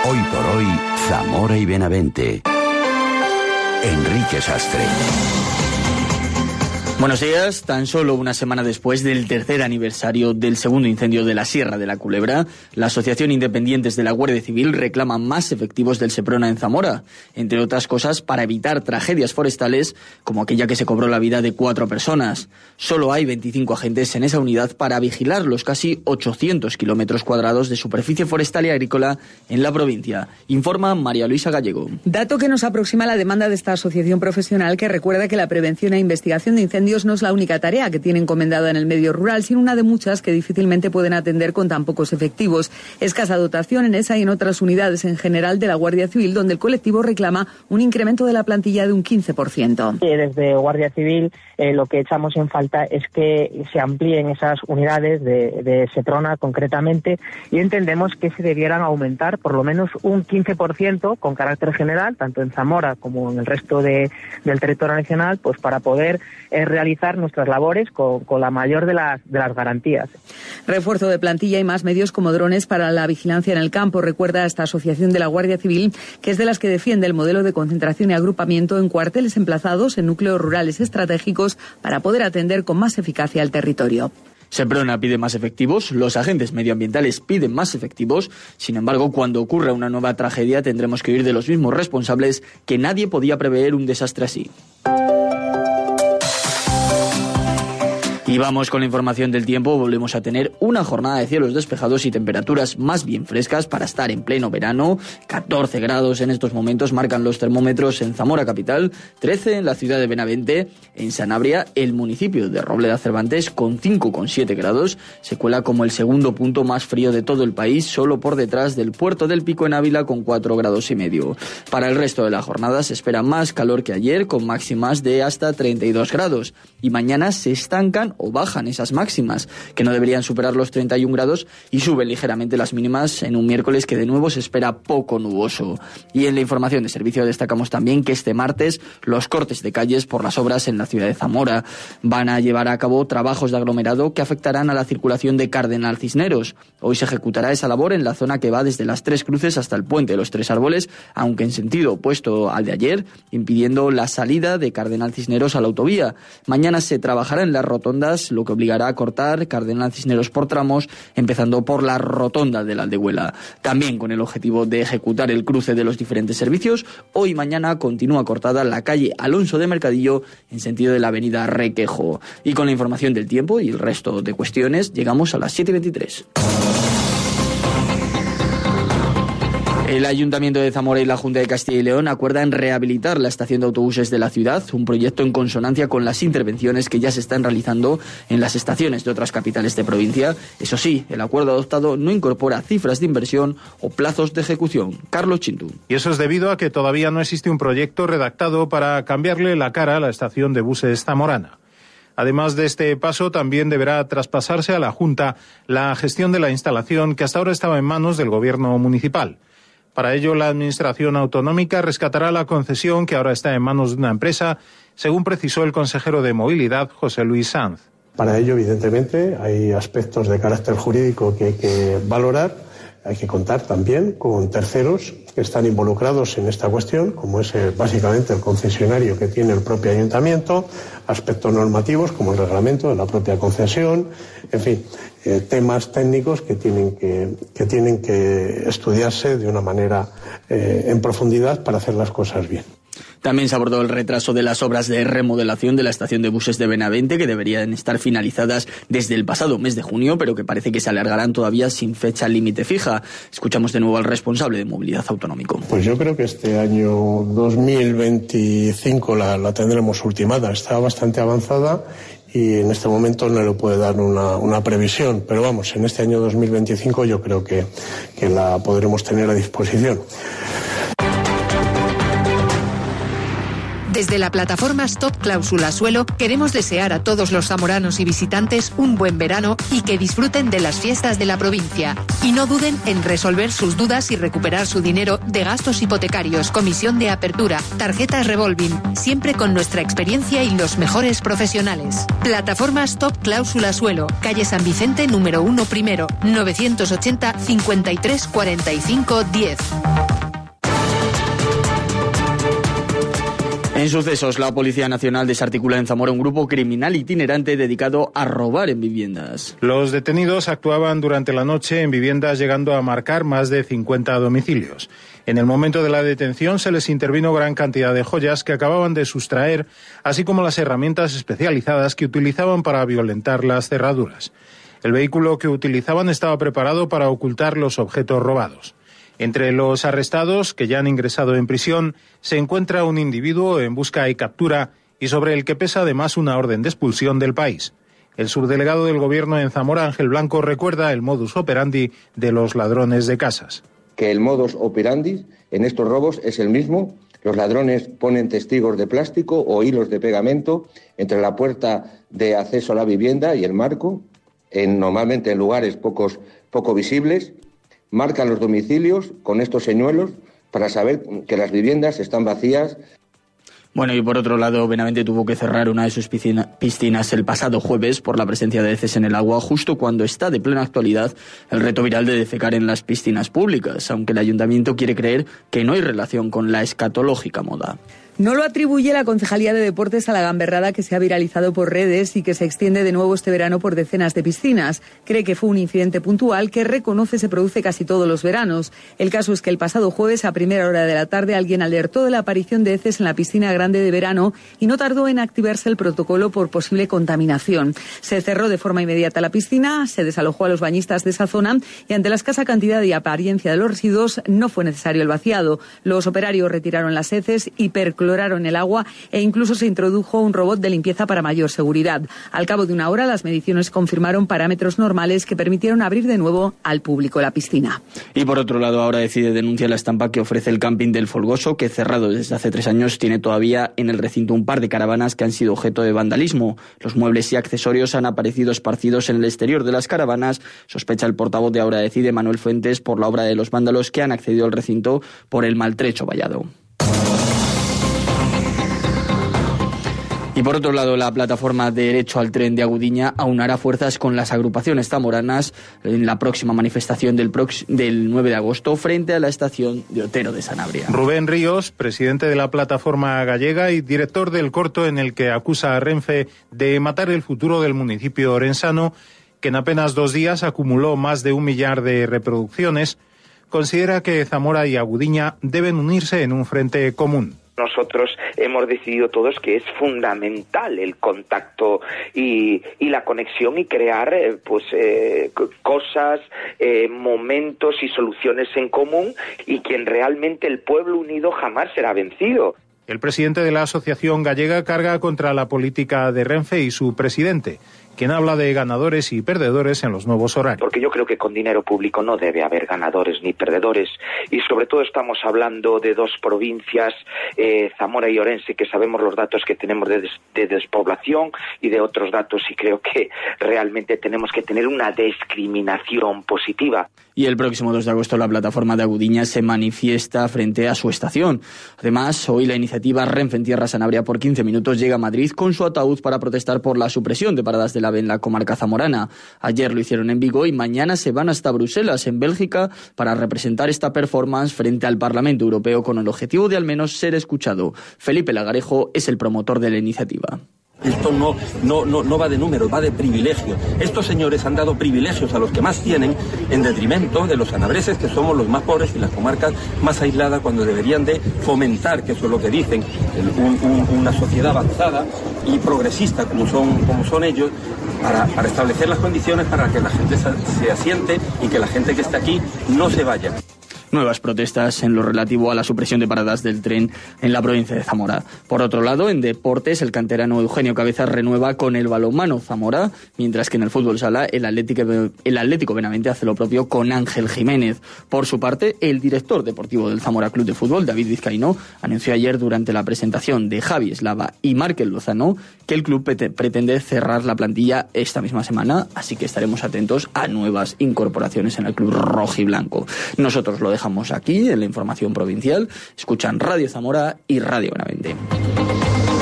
Hoy por hoy, Zamora y Benavente. Enrique Sastre. Buenos días. Tan solo una semana después del tercer aniversario del segundo incendio de la Sierra de la Culebra, la Asociación Independientes de la Guardia Civil reclama más efectivos del Seprona en Zamora, entre otras cosas para evitar tragedias forestales como aquella que se cobró la vida de 4 personas. Solo hay 25 agentes en esa unidad para vigilar los casi 800 kilómetros cuadrados de superficie forestal y agrícola en la provincia, informa María Luisa Gallego. Dato que nos aproxima la demanda de esta asociación profesional, que recuerda que la prevención e investigación de incendios no es la única tarea que tiene encomendada en el medio rural, sino una de muchas que difícilmente pueden atender con tan pocos efectivos. Escasa dotación en esa y en otras unidades en general de la Guardia Civil, donde el colectivo reclama un incremento de la plantilla de un 15%. Desde Guardia Civil lo que echamos en falta es que se amplíen esas unidades de Seprona concretamente, y entendemos que se debieran aumentar por lo menos un 15% con carácter general, tanto en Zamora como en el resto del territorio nacional, pues para poder realizar nuestras labores con la mayor de las garantías. Refuerzo de plantilla y más medios como drones para la vigilancia en el campo. Recuerda esta asociación de la Guardia Civil, que es de las que defiende el modelo de concentración y agrupamiento en cuarteles emplazados en núcleos rurales estratégicos para poder atender con más eficacia el territorio. Seprona pide más efectivos, los agentes medioambientales piden más efectivos. Sin embargo, cuando ocurra una nueva tragedia tendremos que oír de los mismos responsables que nadie podía prever un desastre así. Y vamos con la información del tiempo. Volvemos a tener una jornada de cielos despejados y temperaturas más bien frescas para estar en pleno verano. 14 grados en estos momentos marcan los termómetros en Zamora capital, 13 en la ciudad de Benavente. En Sanabria, el municipio de Robleda Cervantes, con 5,7 grados, se cuela como el segundo punto más frío de todo el país, solo por detrás del Puerto del Pico en Ávila con 4,5 grados. Para el resto de la jornada se espera más calor que ayer, con máximas de hasta 32 grados. Y mañana se estancan o bajan esas máximas, que no deberían superar los 31 grados, y suben ligeramente las mínimas en un miércoles que de nuevo se espera poco nuboso. Y en la información de servicio destacamos también que este martes los cortes de calles por las obras en la ciudad de Zamora van a llevar a cabo trabajos de aglomerado que afectarán a la circulación de Cardenal Cisneros. Hoy se ejecutará esa labor en la zona que va desde las Tres Cruces hasta el Puente de los Tres Árboles, aunque en sentido opuesto al de ayer, impidiendo la salida de Cardenal Cisneros a la autovía. Mañana se trabajará en las rotondas, lo que obligará a cortar Cardenal Cisneros por tramos, empezando por la rotonda de la Aldehuela. También con el objetivo de ejecutar el cruce de los diferentes servicios, hoy y mañana continúa cortada la calle Alonso de Mercadillo en sentido de la avenida Requejo. Y con la información del tiempo y el resto de cuestiones, llegamos a las 7:23. El Ayuntamiento de Zamora y la Junta de Castilla y León acuerdan rehabilitar la estación de autobuses de la ciudad, un proyecto en consonancia con las intervenciones que ya se están realizando en las estaciones de otras capitales de provincia. Eso sí, el acuerdo adoptado no incorpora cifras de inversión o plazos de ejecución. Carlos Chintu. Y eso es debido a que todavía no existe un proyecto redactado para cambiarle la cara a la estación de buses zamorana. Además de este paso, también deberá traspasarse a la Junta la gestión de la instalación, que hasta ahora estaba en manos del Gobierno municipal. Para ello, la Administración Autonómica rescatará la concesión, que ahora está en manos de una empresa, según precisó el consejero de Movilidad, José Luis Sanz. Para ello, evidentemente, hay aspectos de carácter jurídico que hay que valorar. Hay que contar también con terceros que están involucrados en esta cuestión, como es básicamente el concesionario que tiene el propio ayuntamiento, aspectos normativos como el reglamento de la propia concesión, en fin, temas técnicos que tienen que estudiarse de una manera en profundidad para hacer las cosas bien. También se abordó el retraso de las obras de remodelación de la estación de buses de Benavente, que deberían estar finalizadas desde el pasado mes de junio, pero que parece que se alargarán todavía sin fecha límite fija. Escuchamos de nuevo al responsable de Movilidad Autonómico. Pues yo creo que este año 2025 la tendremos ultimada. Está bastante avanzada y en este momento no le puede dar una previsión, pero vamos, en este año 2025 yo creo que la podremos tener a disposición. Desde la plataforma Stop Cláusula Suelo queremos desear a todos los zamoranos y visitantes un buen verano y que disfruten de las fiestas de la provincia. Y no duden en resolver sus dudas y recuperar su dinero de gastos hipotecarios, comisión de apertura, tarjetas revolving, siempre con nuestra experiencia y los mejores profesionales. Plataforma Stop Cláusula Suelo, calle San Vicente número 1 primero, 980 53 45 10. En sucesos, la Policía Nacional desarticula en Zamora un grupo criminal itinerante dedicado a robar en viviendas. Los detenidos actuaban durante la noche en viviendas, llegando a marcar más de 50 domicilios. En el momento de la detención se les intervino gran cantidad de joyas que acababan de sustraer, así como las herramientas especializadas que utilizaban para violentar las cerraduras. El vehículo que utilizaban estaba preparado para ocultar los objetos robados. Entre los arrestados, que ya han ingresado en prisión, se encuentra un individuo en busca y captura y sobre el que pesa además una orden de expulsión del país. El subdelegado del Gobierno en Zamora, Ángel Blanco, recuerda el modus operandi de los ladrones de casas. Que el modus operandi en estos robos es el mismo. Los ladrones ponen testigos de plástico o hilos de pegamento entre la puerta de acceso a la vivienda y el marco, normalmente en lugares poco visibles. Marcan los domicilios con estos señuelos para saber que las viviendas están vacías. Bueno, y por otro lado, Benavente tuvo que cerrar una de sus piscinas el pasado jueves por la presencia de heces en el agua, justo cuando está de plena actualidad el reto viral de defecar en las piscinas públicas, aunque el ayuntamiento quiere creer que no hay relación con la escatológica moda. No lo atribuye la Concejalía de Deportes a la gamberrada que se ha viralizado por redes y que se extiende de nuevo este verano por decenas de piscinas. Cree que fue un incidente puntual que reconoce se produce casi todos los veranos. El caso es que el pasado jueves, a primera hora de la tarde, alguien alertó de la aparición de heces en la piscina grande de verano y no tardó en activarse el protocolo por posible contaminación. Se cerró de forma inmediata la piscina, se desalojó a los bañistas de esa zona y ante la escasa cantidad y apariencia de los residuos no fue necesario el vaciado. Los operarios retiraron las heces y cloraron el agua e incluso se introdujo un robot de limpieza para mayor seguridad. Al cabo de una hora, las mediciones confirmaron parámetros normales que permitieron abrir de nuevo al público la piscina. Y por otro lado, ahora decide denunciar la estampa que ofrece el camping del Folgoso, que cerrado desde hace 3 años tiene todavía en el recinto un par de caravanas que han sido objeto de vandalismo. Los muebles y accesorios han aparecido esparcidos en el exterior de las caravanas. Sospecha el portavoz de Ahora Decide, Manuel Fuentes, por la obra de los vándalos que han accedido al recinto por el maltrecho vallado. Y por otro lado, la plataforma Derecho al Tren de Agudiña aunará fuerzas con las agrupaciones zamoranas en la próxima manifestación del 9 de agosto frente a la estación de Otero de Sanabria. Rubén Ríos, presidente de la plataforma gallega y director del corto en el que acusa a Renfe de matar el futuro del municipio orensano, que en apenas 2 días acumuló más de 1 millar de reproducciones, considera que Zamora y Agudiña deben unirse en un frente común. Nosotros hemos decidido todos que es fundamental el contacto y la conexión y crear cosas, momentos y soluciones en común, y quien realmente el pueblo unido jamás será vencido. El presidente de la Asociación Gallega carga contra la política de Renfe y su presidente, quien habla de ganadores y perdedores en los nuevos horarios. Porque yo creo que con dinero público no debe haber ganadores ni perdedores, y sobre todo estamos hablando de 2 provincias, Zamora y Orense, que sabemos los datos que tenemos de despoblación y de otros datos, y creo que realmente tenemos que tener una discriminación positiva. Y el próximo 2 de agosto la plataforma de Agudiña se manifiesta frente a su estación. Además, hoy la iniciativa Renfe en Tierra Sanabria por 15 minutos llega a Madrid con su ataúd para protestar por la supresión de paradas del AVE en la comarca zamorana. Ayer lo hicieron en Vigo y mañana se van hasta Bruselas, en Bélgica, para representar esta performance frente al Parlamento Europeo con el objetivo de al menos ser escuchado. Felipe Lagarejo es el promotor de la iniciativa. Esto no va de números, va de privilegios. Estos señores han dado privilegios a los que más tienen en detrimento de los sanabreses, que somos los más pobres y las comarcas más aisladas, cuando deberían de fomentar, que eso es lo que dicen, una sociedad avanzada y progresista como son ellos, para establecer las condiciones para que la gente se asiente y que la gente que está aquí no se vaya. nuevas protestas en lo relativo a la supresión de paradas del tren en la provincia de Zamora. Por otro lado, en deportes, el canterano Eugenio Cabezas renueva con el balonmano Zamora, mientras que en el fútbol sala el Atlético Benavente hace lo propio con Ángel Jiménez. Por su parte, el director deportivo del Zamora Club de Fútbol, David Vizcaíno, anunció ayer durante la presentación de Javi Eslava y Márquez Lozano que el club pretende cerrar la plantilla esta misma semana, así que estaremos atentos a nuevas incorporaciones en el club rojiblanco. Nosotros lo dejamos aquí en la información provincial. Escuchan Radio Zamora y Radio Benavente.